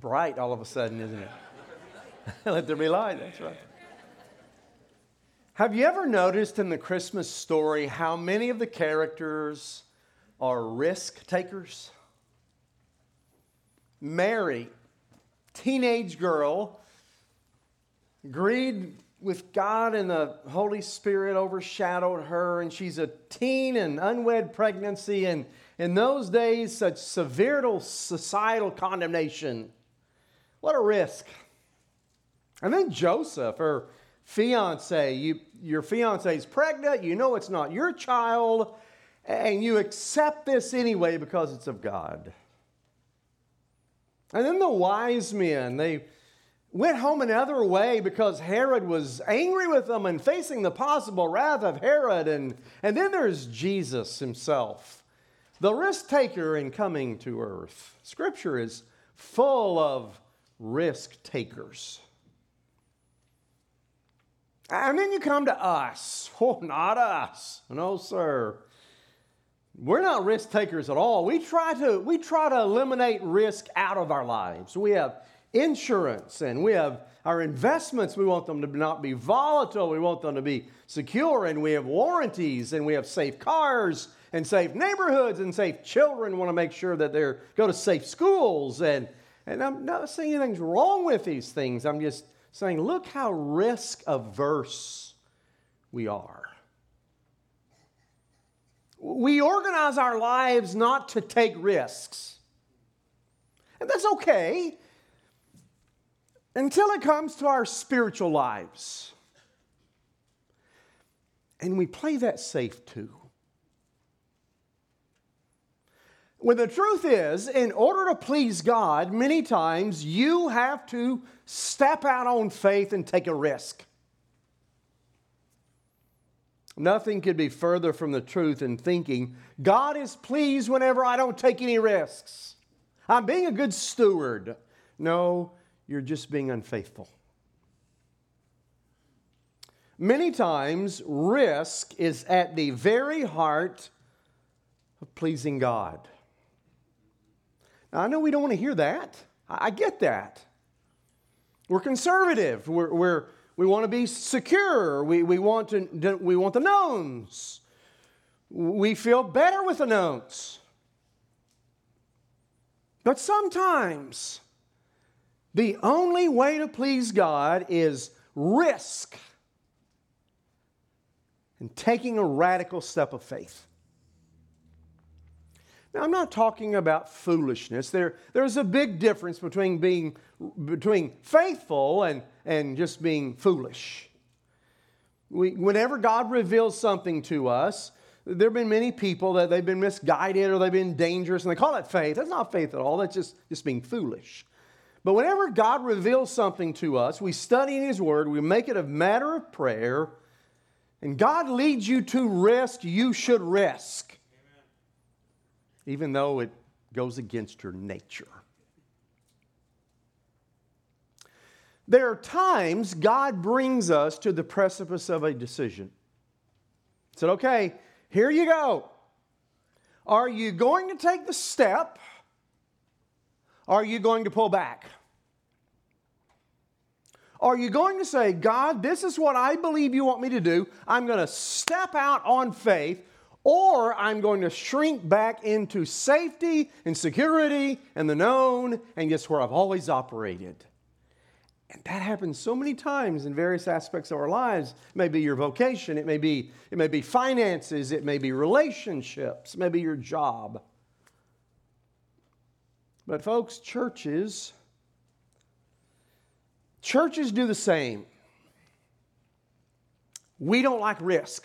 bright all of a sudden, isn't it? Let there be light, that's right. Have you ever noticed in the Christmas story how many of the characters are risk takers? Mary, teenage girl, agreed with God and the Holy Spirit overshadowed her, and she's a teen and unwed pregnancy, and in those days, such severe societal condemnation. What a risk. And then Joseph, her fiance, your fiance is pregnant, you know it's not your child, and you accept this anyway because it's of God. And then the wise men, they went home another way because Herod was angry with them and facing the possible wrath of Herod. And then there's Jesus himself, the risk taker in coming to earth. Scripture is full of risk takers. And then you come to us. Oh, not us. No, sir. We're not risk takers at all. We try to eliminate risk out of our lives. We have insurance and we have our investments. We want them to not be volatile. We want them to be secure. And we have warranties and we have safe cars and safe neighborhoods and safe children. We want to make sure that they go to safe schools. And I'm not saying anything's wrong with these things. I'm just saying, look how risk averse we are. We organize our lives not to take risks. And that's okay until it comes to our spiritual lives. And we play that safe too. When the truth is, in order to please God, many times you have to step out on faith and take a risk. Nothing could be further from the truth in thinking, God is pleased whenever I don't take any risks. I'm being a good steward. No, you're just being unfaithful. Many times, risk is at the very heart of pleasing God. Now, I know we don't want to hear that. I get that. We're conservative. We want to be secure. We want the knowns. We feel better with the knowns. But sometimes the only way to please God is risk and taking a radical step of faith. Now, I'm not talking about foolishness. There's a big difference between faithful and just being foolish. Whenever God reveals something to us, there have been many people that they've been misguided or they've been dangerous, and they call it faith. That's not faith at all. That's just being foolish. But whenever God reveals something to us, we study in His Word, we make it a matter of prayer, and God leads you to risk, you should risk. Even though it goes against your nature. There are times God brings us to the precipice of a decision. He said, okay, here you go. Are you going to take the step? Or are you going to pull back? Are you going to say, God, this is what I believe you want me to do. I'm going to step out on faith. Or I'm going to shrink back into safety and security and the known and just where I've always operated. And that happens so many times in various aspects of our lives. It may be your vocation, it may be finances, it may be relationships, it may be your job. But folks, churches do the same. We don't like risk.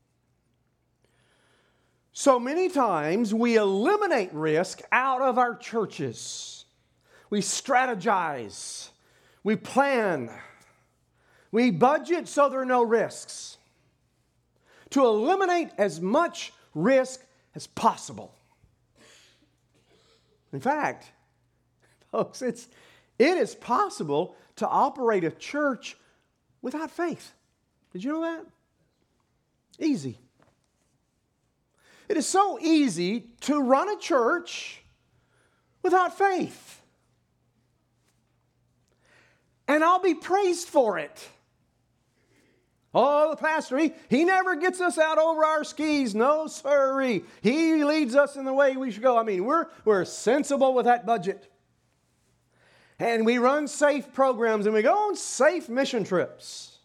So many times we eliminate risk out of our churches. We strategize. We plan. We budget so there are no risks. To eliminate as much risk as possible. In fact, folks, it is possible to operate a church without faith. Did you know that? Easy. It is so easy to run a church without faith. and I'll be praised for it. Oh, the pastor, he never gets us out over our skis. No, sirree. He leads us in the way we should go. I mean, we're sensible with that budget. And we run safe programs and we go on safe mission trips.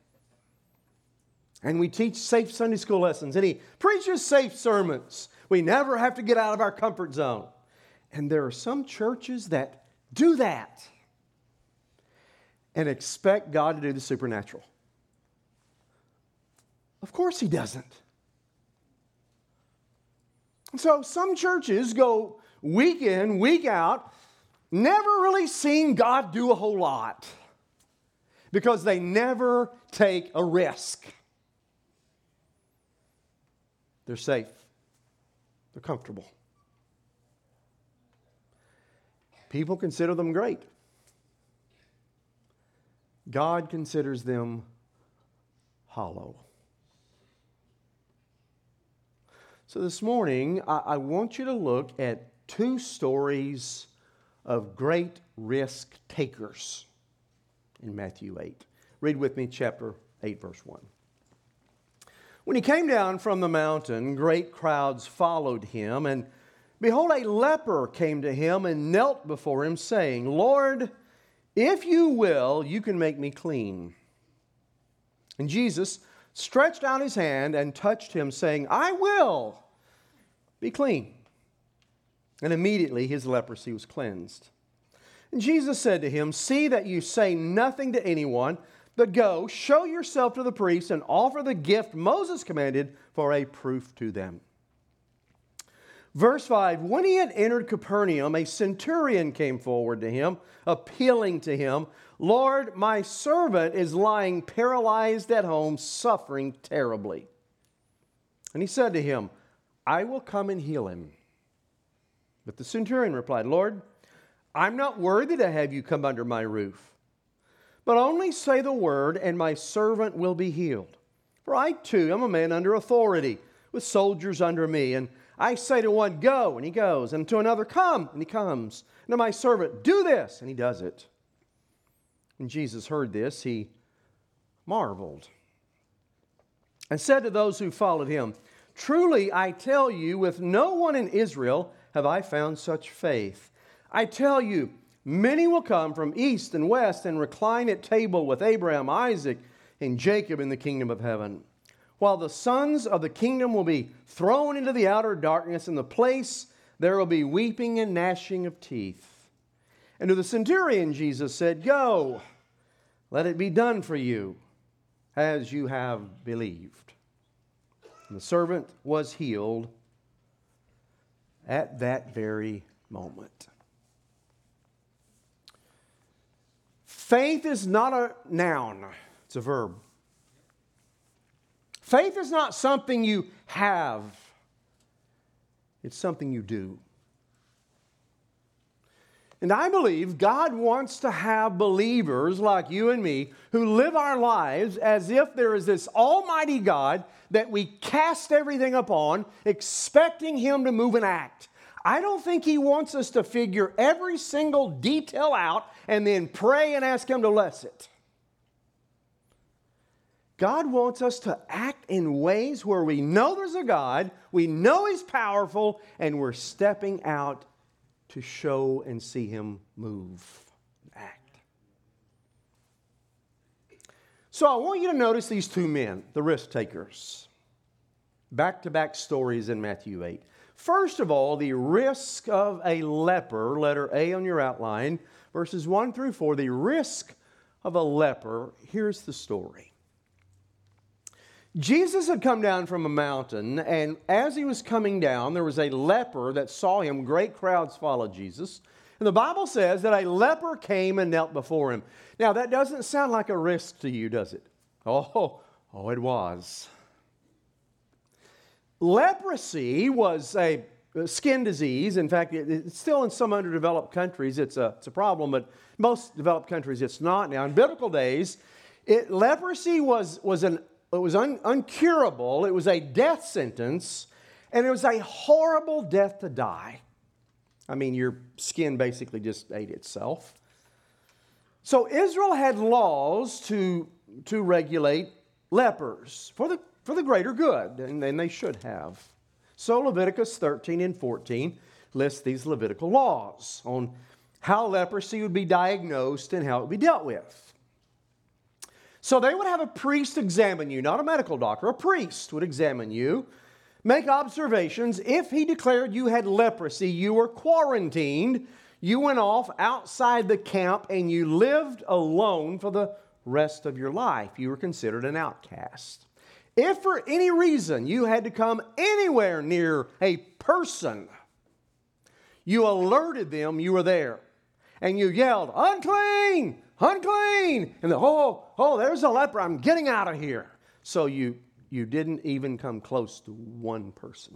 And we teach safe Sunday school lessons. And he preaches safe sermons. We never have to get out of our comfort zone. And there are some churches that do that and expect God to do the supernatural. Of course He doesn't. So some churches go week in, week out, never really seen God do a whole lot because they never take a risk. They're safe. They're comfortable. People consider them great. God considers them hollow. So this morning, I want you to look at two stories of great risk takers in Matthew 8. Read with me chapter 8, verse 1. When he came down from the mountain, great crowds followed him, and behold, a leper came to him and knelt before him, saying, Lord, if you will, you can make me clean. And Jesus stretched out his hand and touched him, saying, I will. Be clean. And immediately his leprosy was cleansed. And Jesus said to him, see that you say nothing to anyone, but go, show yourself to the priests and offer the gift Moses commanded for a proof to them. Verse 5, when he had entered Capernaum, a centurion came forward to him, appealing to him, Lord, my servant is lying paralyzed at home, suffering terribly. And he said to him, I will come and heal him. But the centurion replied, Lord, I'm not worthy to have you come under my roof, but only say the word and my servant will be healed. For I too am a man under authority, with soldiers under me. And I say to one, go, and he goes, and to another, come, and he comes. And to my servant, do this, and he does it. When Jesus heard this, he marveled and said to those who followed him, truly, I tell you, with no one in Israel have I found such faith. I tell you, many will come from east and west and recline at table with Abraham, Isaac, and Jacob in the kingdom of heaven. While the sons of the kingdom will be thrown into the outer darkness, in the place there will be weeping and gnashing of teeth. And to the centurion Jesus said, go, let it be done for you as you have believed. And the servant was healed at that very moment. Faith is not a noun, it's a verb. Faith is not something you have, it's something you do. And I believe God wants to have believers like you and me who live our lives as if there is this almighty God that we cast everything upon, expecting Him to move and act. I don't think He wants us to figure every single detail out and then pray and ask Him to bless it. God wants us to act in ways where we know there's a God, we know He's powerful, and we're stepping out to show and see Him move and act. So I want you to notice these two men, the risk takers. Back-to-back stories in Matthew 8. First of all, the risk of a leper, letter A on your outline, verses 1 through 4, the risk of a leper. Here's the story. Jesus had come down from a mountain, and as he was coming down, there was a leper that saw him. Great crowds followed Jesus. And the Bible says that a leper came and knelt before him. Now, that doesn't sound like a risk to you, does it? Oh, it was. Leprosy was a skin disease. In fact, it's still in some underdeveloped countries. It's a problem, but most developed countries it's not now. In biblical days, leprosy was uncurable. It was a death sentence, and it was a horrible death to die. I mean, your skin basically just ate itself. So Israel had laws to regulate lepers for the greater good, and they should have. So Leviticus 13 and 14 lists these Levitical laws on how leprosy would be diagnosed and how it would be dealt with. So they would have a priest examine you, not a medical doctor. A priest would examine you, make observations. If he declared you had leprosy, you were quarantined. You went off outside the camp and you lived alone for the rest of your life. You were considered an outcast. If for any reason you had to come anywhere near a person, you alerted them you were there. And you yelled, unclean, unclean. And there's a leper. I'm getting out of here. So you didn't even come close to one person.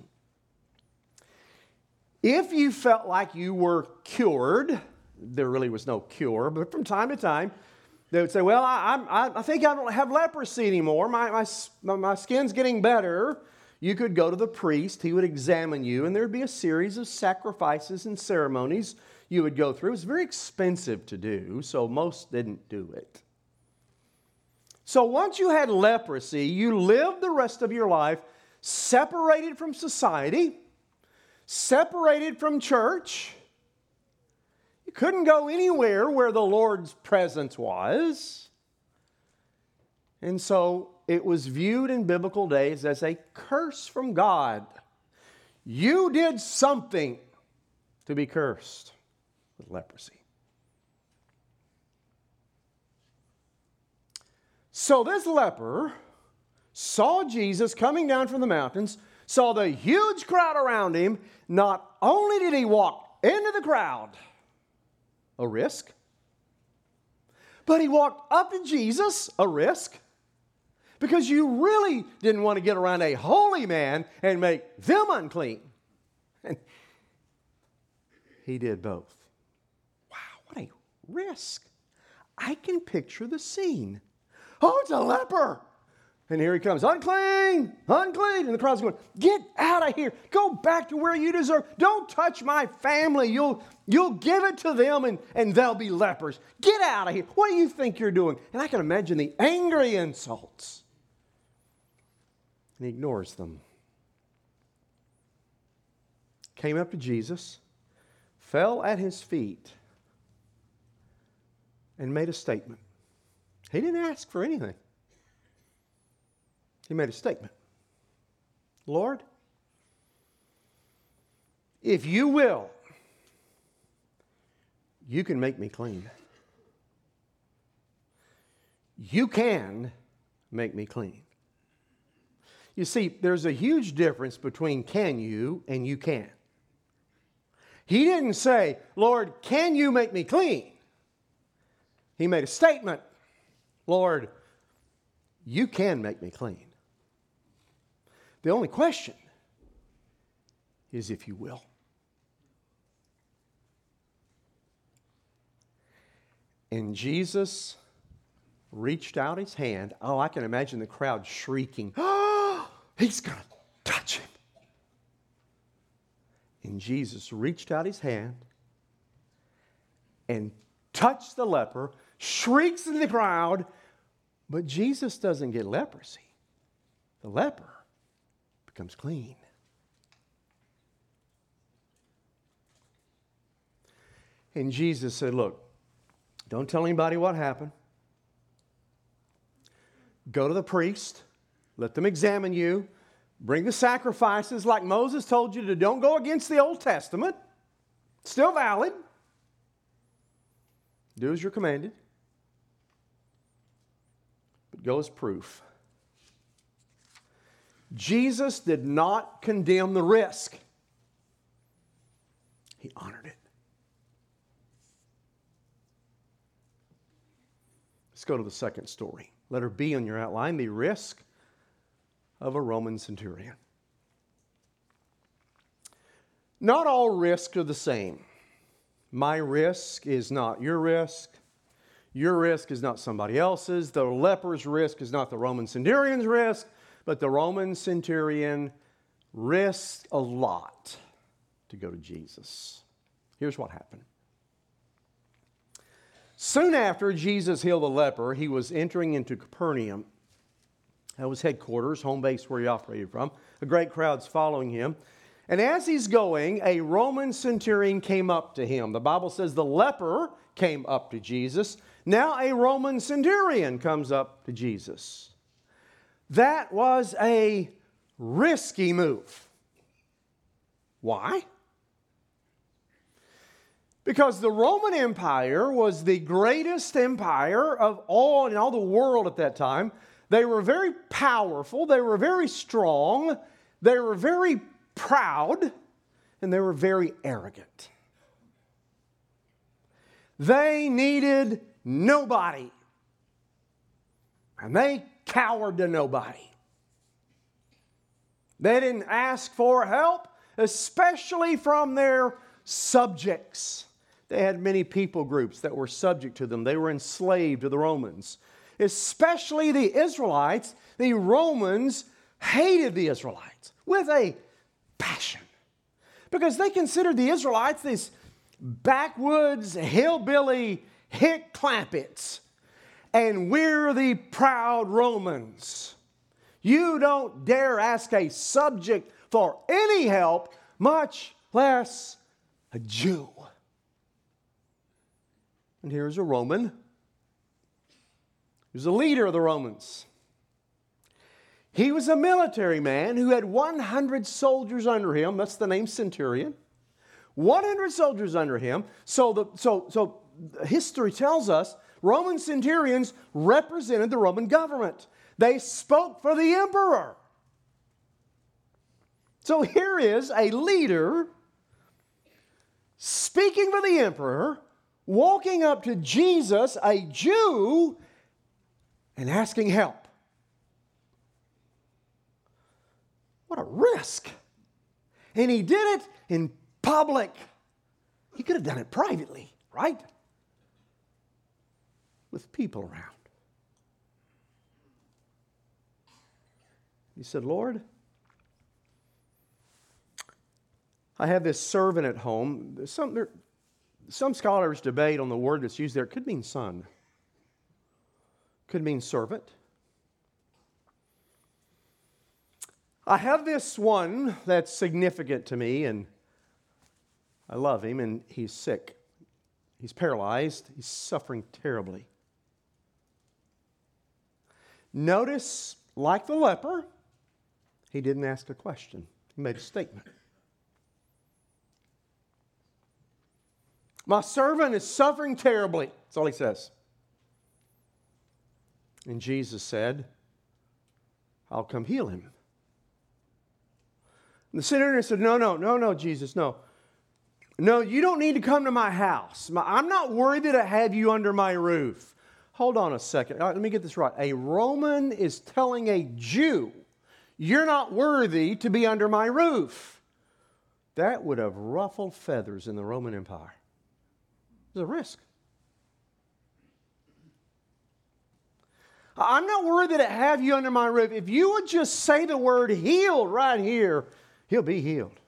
If you felt like you were cured, there really was no cure, but from time to time, they would say, well, I think I don't have leprosy anymore. My skin's getting better. You could go to the priest. He would examine you, and there would be a series of sacrifices and ceremonies you would go through. It was very expensive to do, so most didn't do it. So once you had leprosy, you lived the rest of your life separated from society, separated from church. You couldn't go anywhere where the Lord's presence was. And so it was viewed in biblical days as a curse from God. You did something to be cursed with leprosy. So this leper saw Jesus coming down from the mountains, saw the huge crowd around him. Not only did he walk into the crowd, a risk, but he walked up to Jesus, a risk, because you really didn't want to get around a holy man and make them unclean. And he did both. Wow, what a risk. I can picture the scene. Oh, it's a leper. And here he comes, unclean, unclean. And the crowd's going, get out of here. Go back to where you deserve. Don't touch my family. You'll give it to them and they'll be lepers. Get out of here. What do you think you're doing? And I can imagine the angry insults. And he ignores them. Came up to Jesus, fell at his feet, and made a statement. He didn't ask for anything. He made a statement. Lord, if you will, you can make me clean. You can make me clean. You see, there's a huge difference between can you and you can. He didn't say, Lord, can you make me clean? He made a statement. Lord, you can make me clean. The only question is if you will. And Jesus reached out his hand. Oh, I can imagine the crowd shrieking. Oh, he's going to touch him. And Jesus reached out his hand and touched the leper, shrieks in the crowd, but Jesus doesn't get leprosy. The leper becomes clean. And Jesus said, look, don't tell anybody what happened. Go to the priest. Let them examine you. Bring the sacrifices like Moses told you to. Don't go against the Old Testament. Still valid. Do as you're commanded. But go as proof. Jesus did not condemn the risk. He honored it. Let's go to the second story. Letter B on your outline, the risk of a Roman centurion. Not all risks are the same. My risk is not your risk. Your risk is not somebody else's. The leper's risk is not the Roman centurion's risk. But the Roman centurion risked a lot to go to Jesus. Here's what happened. Soon after Jesus healed the leper, he was entering into Capernaum. That was headquarters, home base where he operated from. A great crowd's following him. And as he's going, a Roman centurion came up to him. The Bible says the leper came up to Jesus. Now a Roman centurion comes up to Jesus. That was a risky move. Why? Because the Roman Empire was the greatest empire of all in all the world at that time. They were very powerful, they were very strong, they were very proud, and they were very arrogant. They needed nobody. And they cowered to nobody. They didn't ask for help, especially from their subjects. They had many people groups that were subject to them. They were enslaved to the Romans. Especially the Israelites, the Romans hated the Israelites with a passion. Because they considered the Israelites these backwoods, hillbilly, hick clampets. And we're the proud Romans. You don't dare ask a subject for any help, much less a Jew. And here's a Roman. He was a leader of the Romans. He was a military man who had 100 soldiers under him. That's the name centurion. 100 soldiers under him. So history tells us Roman centurions represented the Roman government. They spoke for the emperor. So here is a leader speaking for the emperor, walking up to Jesus, a Jew, and asking help. What a risk. And he did it in public. He could have done it privately, right? With people around. He said, Lord, I have this servant at home. Some scholars debate on the word that's used there. It could mean son. Could mean servant. I have this one that's significant to me, and I love him, and he's sick. He's paralyzed. He's suffering terribly. Notice, like the leper, he didn't ask a question. He made a statement. My servant is suffering terribly. That's all he says. And Jesus said, I'll come heal him. And the centurion said, no, Jesus, no. No, you don't need to come to my house. I'm not worthy to have you under my roof. Hold on a second. Let me get this right. A Roman is telling a Jew, you're not worthy to be under my roof. That would have ruffled feathers in the Roman Empire. It was a risk. I'm not worthy to have you under my roof. If you would just say the word healed right here, he'll be healed.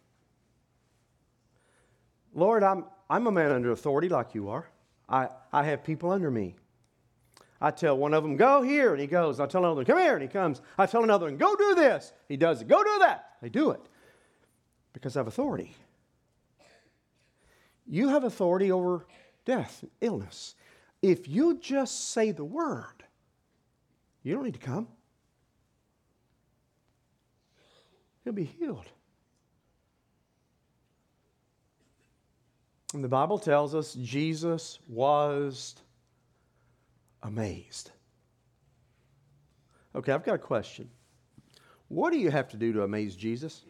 Lord, I'm a man under authority like you are. I have people under me. I tell one of them, go here, and he goes. I tell another one, come here, and he comes. I tell another one, go do this. He does it. Go do that. They do it because I have authority. You have authority over death, illness. If you just say the word, you don't need to come. He'll be healed. And the Bible tells us Jesus was amazed. Okay, I've got a question. What do you have to do to amaze Jesus?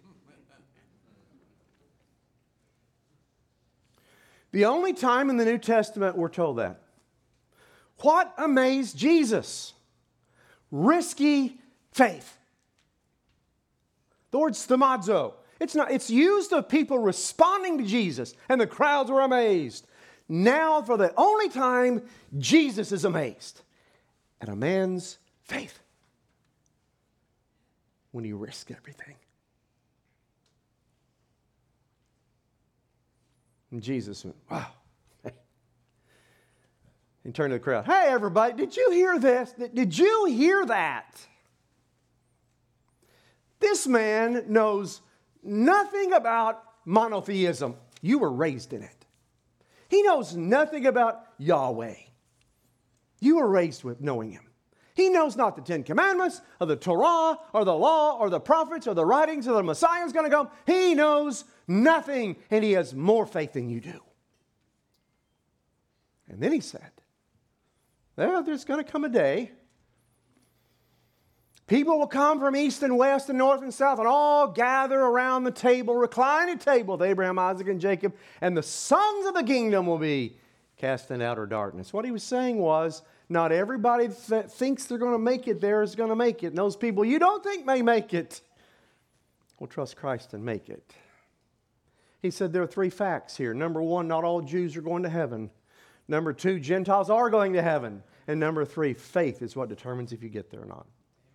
The only time in the New Testament we're told that. What amazed Jesus? Risky faith. The word stamazo. It's used of people responding to Jesus, and the crowds were amazed. Now, for the only time, Jesus is amazed at a man's faith when he risked everything. And Jesus went, wow. And turn to the crowd. Hey, everybody, did you hear this? Did you hear that? This man knows nothing about monotheism. You were raised in it. He knows nothing about Yahweh. You were raised with knowing Him. He knows not the Ten Commandments, or the Torah, or the law, or the prophets, or the writings, or the Messiah is going to come. He knows nothing, and he has more faith than you do. And then he said, well, there's going to come a day. People will come from east and west and north and south and all gather around the table, reclining table with Abraham, Isaac, and Jacob, and the sons of the kingdom will be cast in outer darkness. What he was saying was, not everybody that thinks they're going to make it there is going to make it. And those people you don't think may make it will trust Christ and make it. He said there are 3 facts here. Number 1, not all Jews are going to heaven. Number 2, Gentiles are going to heaven. And number 3, faith is what determines if you get there or not.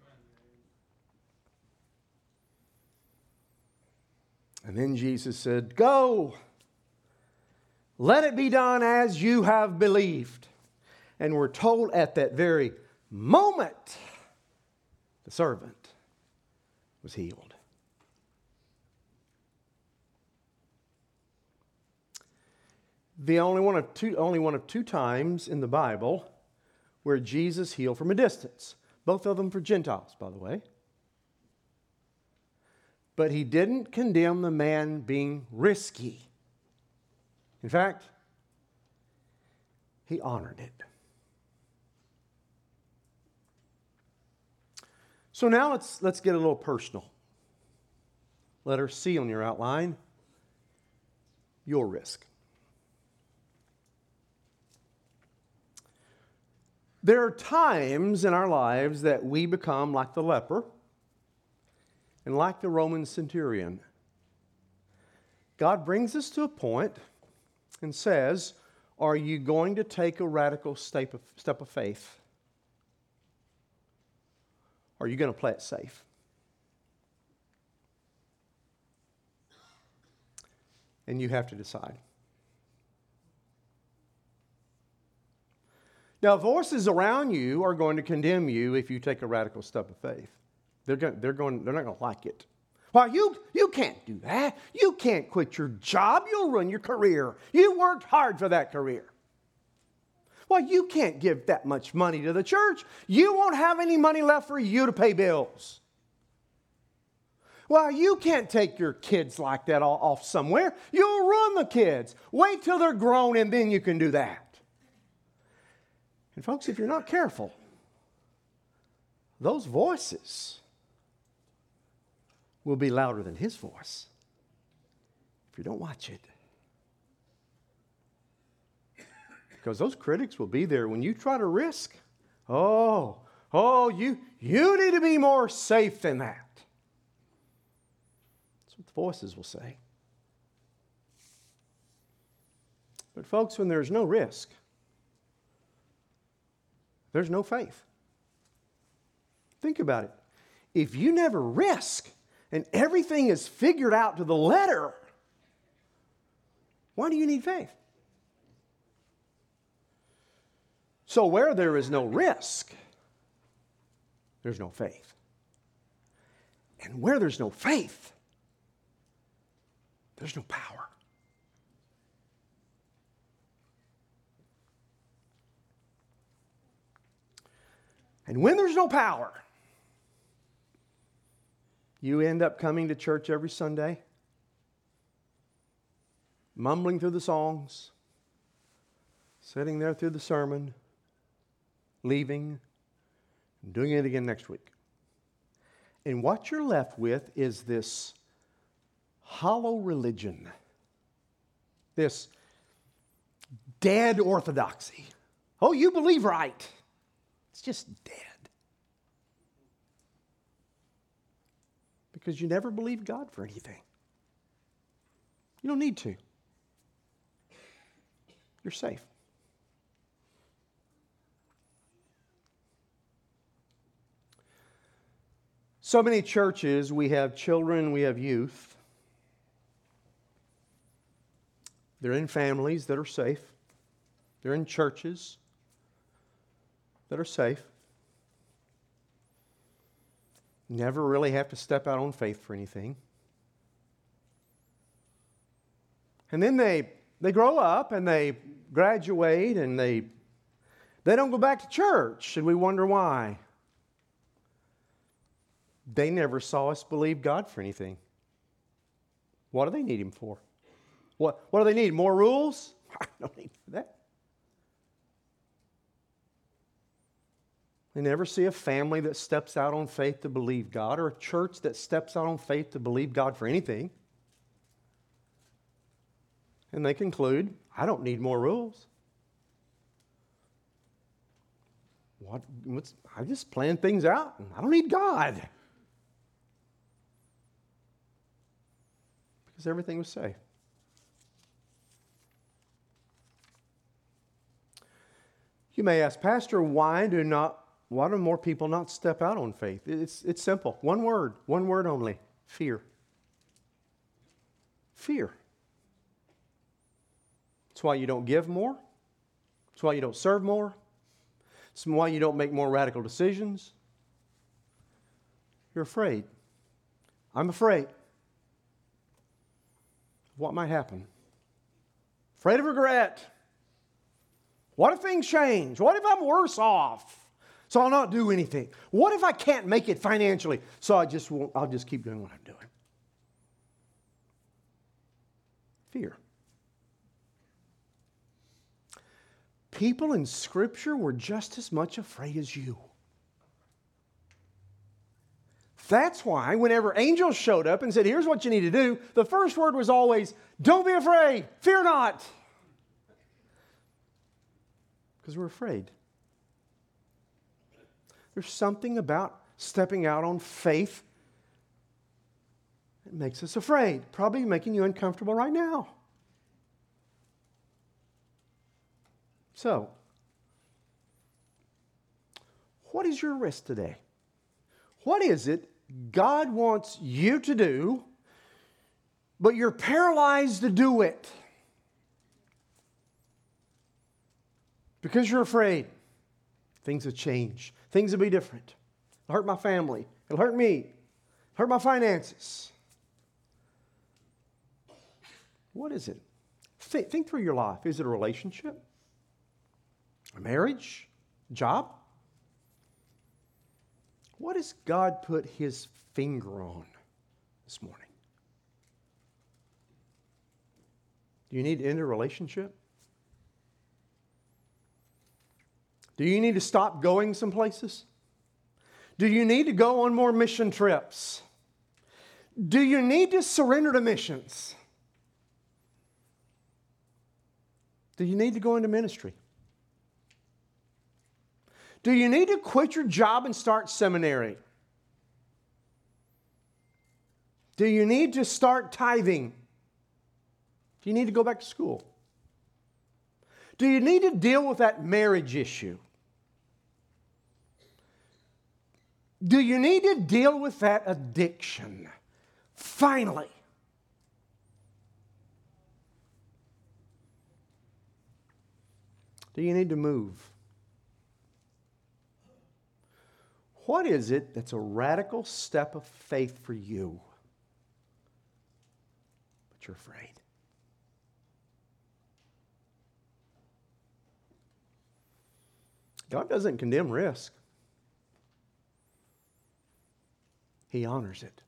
And then Jesus said, go, let it be done as you have believed. And we're told at that very moment, the servant was healed. The only one of two times in the Bible where Jesus healed from a distance. Both of them for Gentiles, by the way. But he didn't condemn the man being risky. In fact, he honored it. So now let's get a little personal. Letter C on your outline. Your risk. There are times in our lives that we become like the leper and like the Roman centurion. God brings us to a point and says, are you going to take a radical step of faith? Or are you going to play it safe? And you have to decide. Now, voices around you are going to condemn you if you take a radical step of faith. They're not going to like it. Well, you can't do that. You can't quit your job. You'll ruin your career. You worked hard for that career. Well, you can't give that much money to the church. You won't have any money left for you to pay bills. Well, you can't take your kids like that off somewhere. You'll ruin the kids. Wait till they're grown and then you can do that. And folks, if you're not careful, those voices will be louder than his voice if you don't watch it. Because those critics will be there when you try to risk. You need to be more safe than that. That's what the voices will say. But folks, when there's no risk, there's no faith. Think about it. If you never risk and everything is figured out to the letter, why do you need faith? So where there is no risk, there's no faith. And where there's no faith, there's no power. And when there's no power, you end up coming to church every Sunday, mumbling through the songs, sitting there through the sermon, leaving, and doing it again next week. And what you're left with is this hollow religion, this dead orthodoxy. Oh, you believe right. It's just dead. Because you never believed God for anything. You don't need to. You're safe. So many churches, we have children, we have youth. They're in families that are safe. They're in churches that are safe. Never really have to step out on faith for anything. And then they grow up and they graduate and they don't go back to church, and we wonder why. They never saw us believe God for anything. What do they need Him for? What do they need? More rules? I don't need that. They never see a family that steps out on faith to believe God, or a church that steps out on faith to believe God for anything. And they conclude, I don't need more rules. I just plan things out, and I don't need God. Because everything was safe. You may ask, Pastor, why do more people not step out on faith? It's simple. One word only. Fear. Fear. It's why you don't give more. It's why you don't serve more. It's why you don't make more radical decisions. You're afraid. I'm afraid. What might happen? Afraid of regret. What if things change? What if I'm worse off? So I'll not do anything. What if I can't make it financially? So I'll just keep doing what I'm doing. Fear. People in Scripture were just as much afraid as you. That's why whenever angels showed up and said, here's what you need to do, the first word was always, don't be afraid, fear not. Because we're afraid. There's something about stepping out on faith that makes us afraid. Probably making you uncomfortable right now. So, what is your risk today? What is it God wants you to do, but you're paralyzed to do it? Because you're afraid. Things will change. Things will be different. It'll hurt my family. It'll hurt me. It'll hurt my finances. What is it? Think through your life. Is it a relationship? A marriage? A job? What has God put His finger on this morning? Do you need to end a relationship? Do you need to stop going some places? Do you need to go on more mission trips? Do you need to surrender to missions? Do you need to go into ministry? Do you need to quit your job and start seminary? Do you need to start tithing? Do you need to go back to school? Do you need to deal with that marriage issue? Do you need to deal with that addiction? Finally. Do you need to move? What is it that's a radical step of faith for you? But you're afraid. God doesn't condemn risk. He honors it.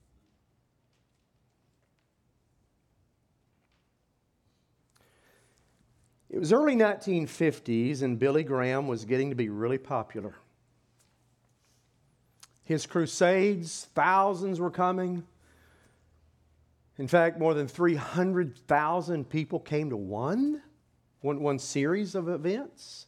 It was early 1950s and Billy Graham was getting to be really popular. His crusades, thousands were coming. In fact, more than 300,000 people came to one series of events.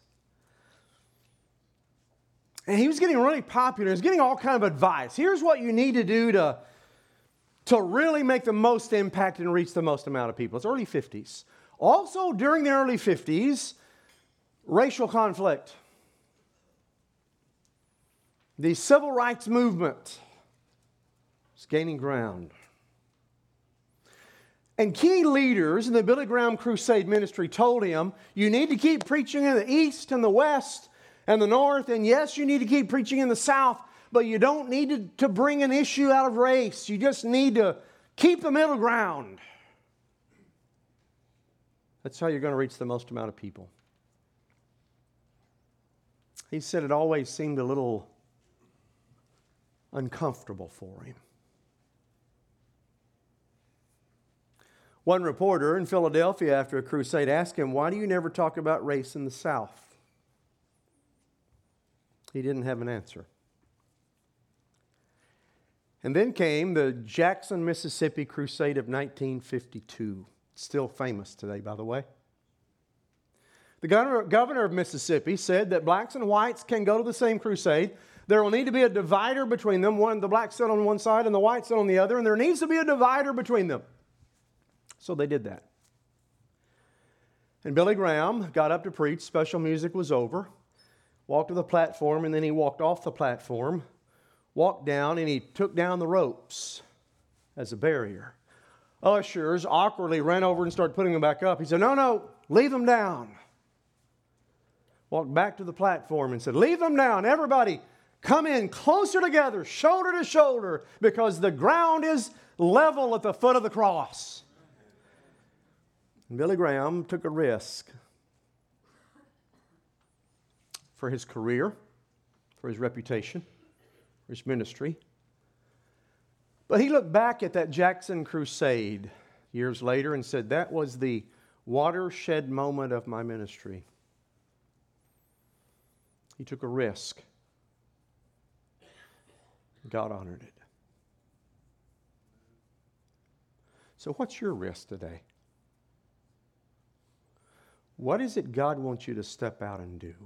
And he was getting really popular. He was getting all kind of advice. Here's what you need to do to really make the most impact and reach the most amount of people. It's early 50s. Also, during the early 50s, racial conflict. The civil rights movement was gaining ground. And key leaders in the Billy Graham Crusade ministry told him, you need to keep preaching in the East and the West and the North, and yes, you need to keep preaching in the South, but you don't need to bring an issue out of race. You just need to keep the middle ground. That's how you're going to reach the most amount of people. He said it always seemed a little uncomfortable for him. One reporter in Philadelphia after a crusade asked him, "Why do you never talk about race in the South?" He didn't have an answer. And then came the Jackson, Mississippi crusade of 1952. Still famous today, by the way. The governor of Mississippi said that blacks and whites can go to the same crusade. There will need to be a divider between them. The blacks sit on one side and the whites sit on the other, and there needs to be a divider between them. So they did that. And Billy Graham got up to preach. Special music was over. Walked to the platform, and then he walked off the platform, walked down, and he took down the ropes as a barrier. Ushers awkwardly ran over and started putting them back up. He said, No, leave them down. Walked back to the platform and said, leave them down. Everybody come in closer together, shoulder to shoulder, because the ground is level at the foot of the cross. And Billy Graham took a risk for his career, for his reputation, for his ministry. But he looked back at that Jackson crusade years later and said, that was the watershed moment of my ministry. He took a risk. God honored it. So what's your risk today? What is it God wants you to step out and do?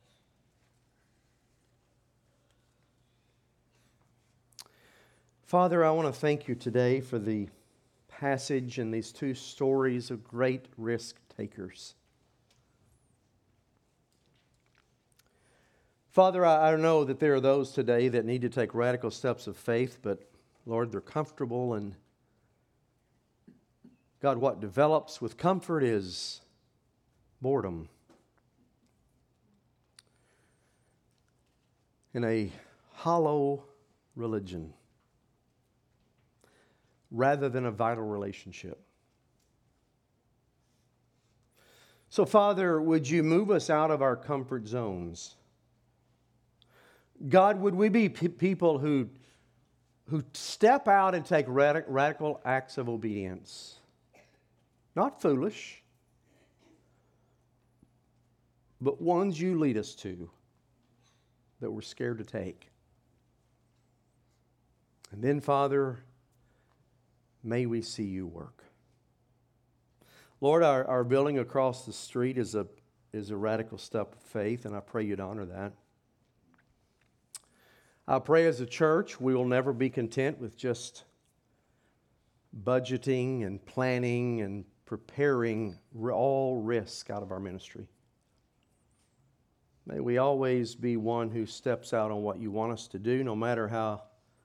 Father, I want to thank you today for the passage and these two stories of great risk takers. Father, I know that there are those today that need to take radical steps of faith, but Lord, they're comfortable, and God, what develops with comfort is boredom. In a hollow religion rather than a vital relationship. So, Father, would you move us out of our comfort zones? God, would we be people who step out and take radical acts of obedience? Not foolish, but ones you lead us to that we're scared to take. And then, Father, may we see you work. Lord, our building across the street is a radical step of faith, and I pray you'd honor that. I pray as a church we will never be content with just budgeting and planning and preparing all risk out of our ministry. May we always be one who steps out on what you want us to do, no matter how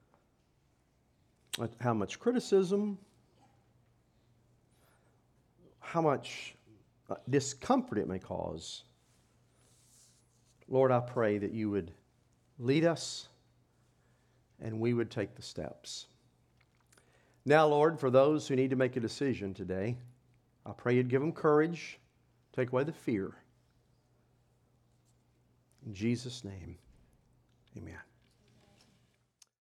much criticism, how much discomfort it may cause. Lord, I pray that you would lead us and we would take the steps. Now, Lord, for those who need to make a decision today, I pray you'd give them courage, take away the fear. In Jesus' name.